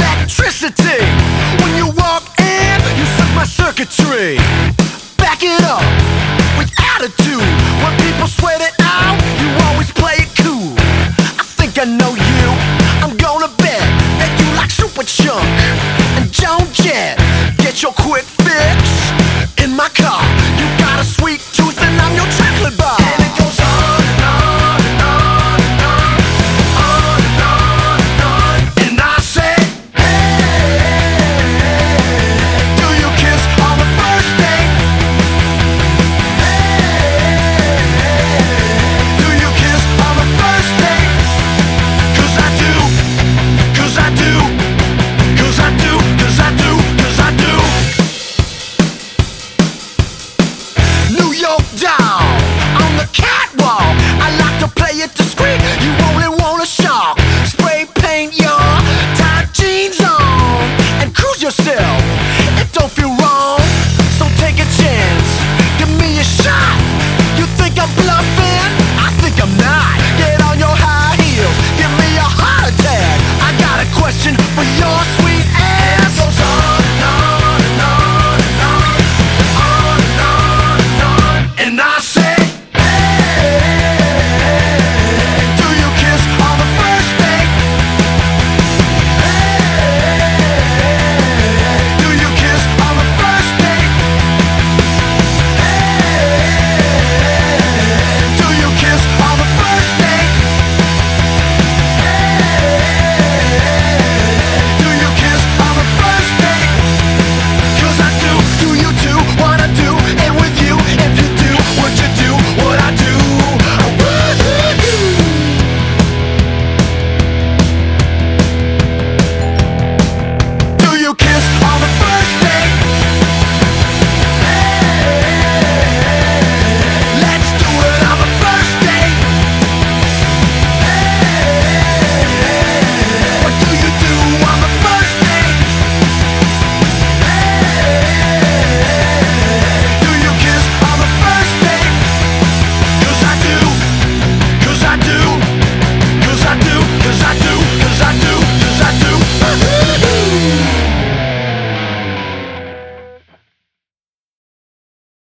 electricity. When you walk in, you suck my circuitry. Back it up with attitude. When people sweat it out, you always play it cool. I think I know you. I'm gonna bet that you like Superchunk.